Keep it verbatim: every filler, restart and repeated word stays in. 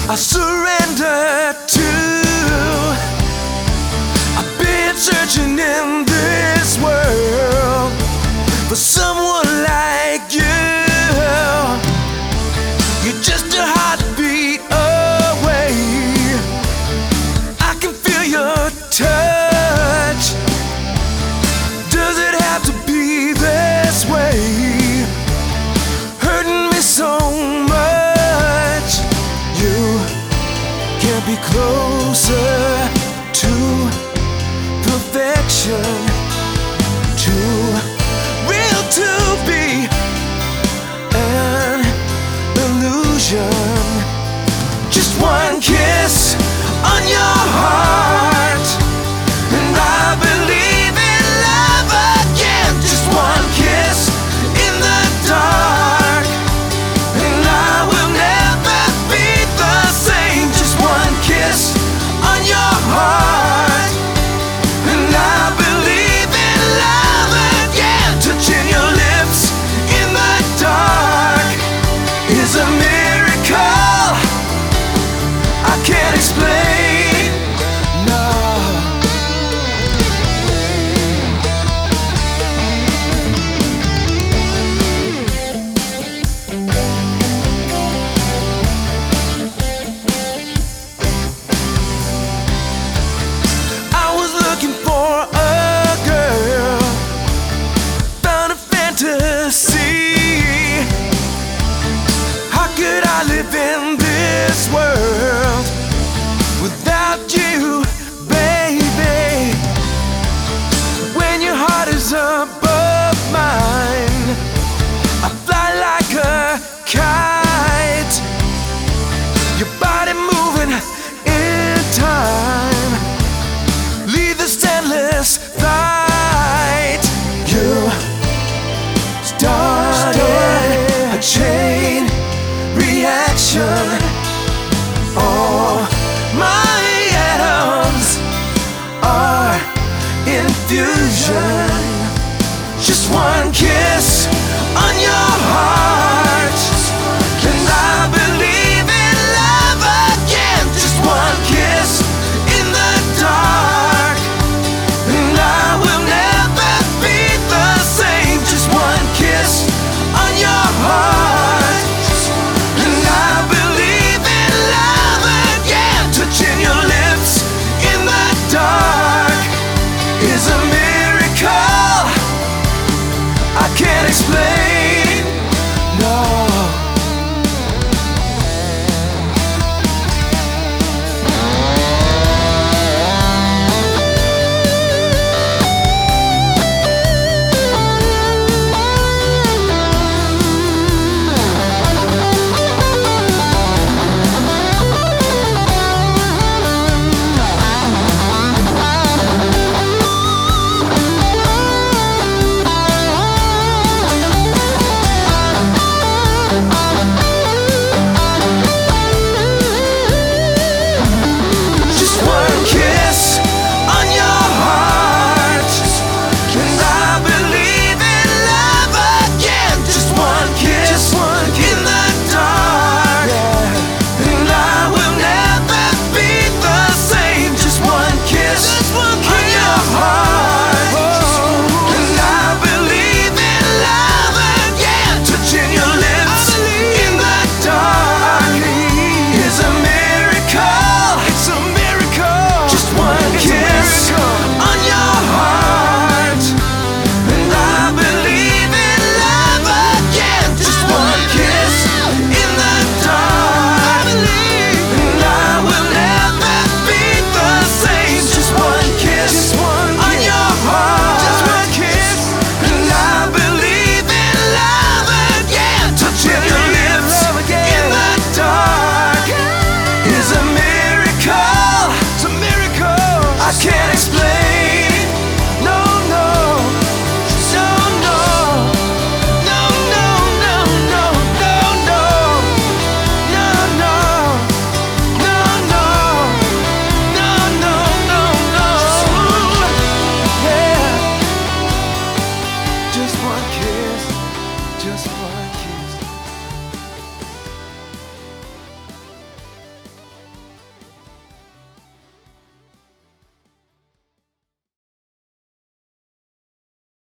I surrender to. I've been searching in this world for someone like you. You're just a heartbeat away. I can feel your touch. Does it have to be this way? Hurting me so much. You can't be closer to perfection. Too real to be an illusion. Just one kiss on your heart, and I believe in love again. Just one kiss in the dark, and I will never be the same. Just one kiss on your heart, and I believe in love again. Touching your lips in the dark is a miracle I can't explain. No. I was looking for a girl, found a fantasy. How could I live in this world without you, baby? When your heart is above mine, I fly like a kite. Your body moving in time, lead this endless flight. You started a chain reaction. All my atoms are in fusion. Just one kiss